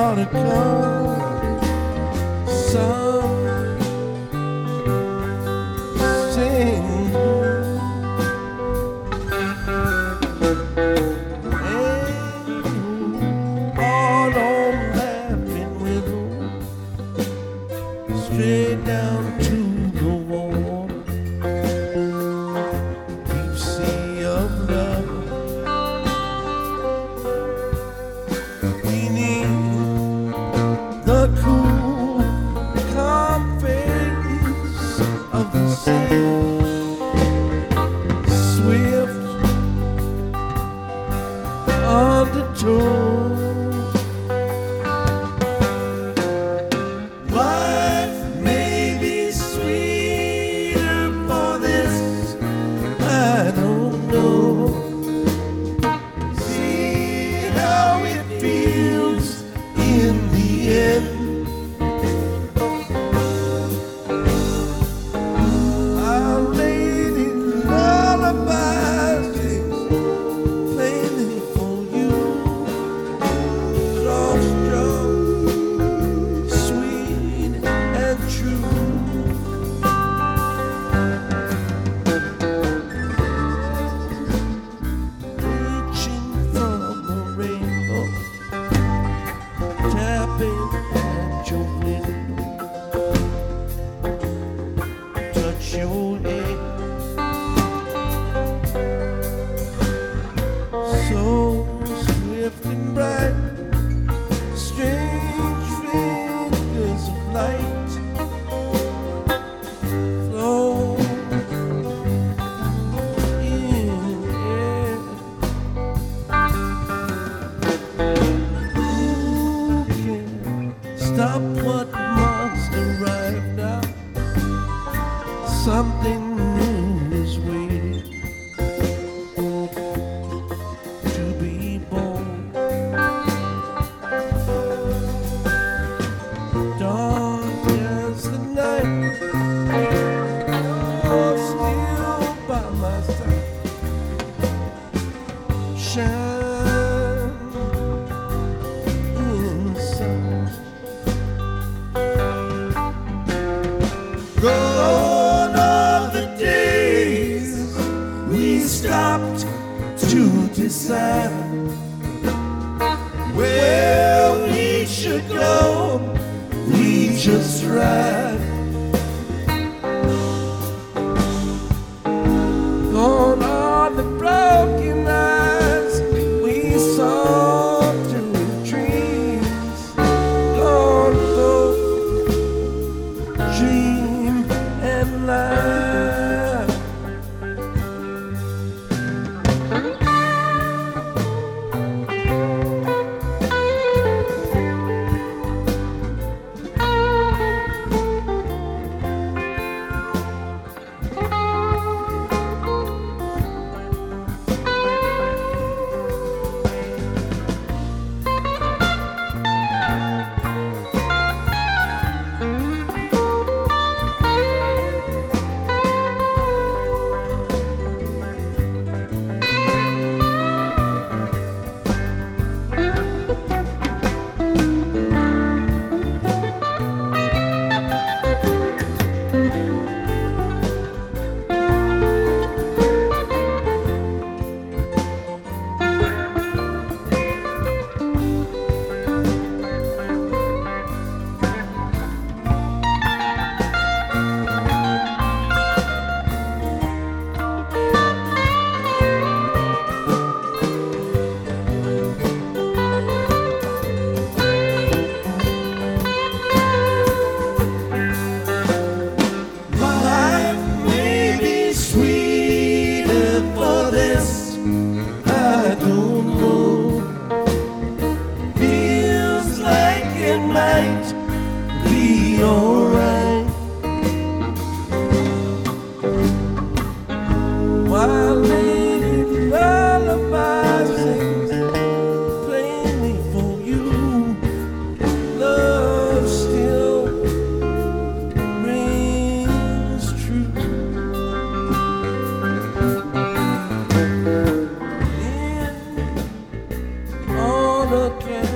ought to come some sing. All on laughing willow, straight down to the water, deep sea of love. The cool, calm face of the sea, swift undertow. Life may be sweeter for this, I don't know. See how it feels in the end. Our lady lullabies plainly for you, cross-strung, sweet and true. Reaching from the rainbow, tapping at your window, touch your head, so swift and bright, strange fingers of light flow in air. Stop what must arrive now. Something new is waiting to be born. Dark as the night, you're still by my side. Shine inside. Gone are the days we stopped to decide where we should go. We just ride. Gone are the broken eyes we saw through dreams. Gone both dream and life. again.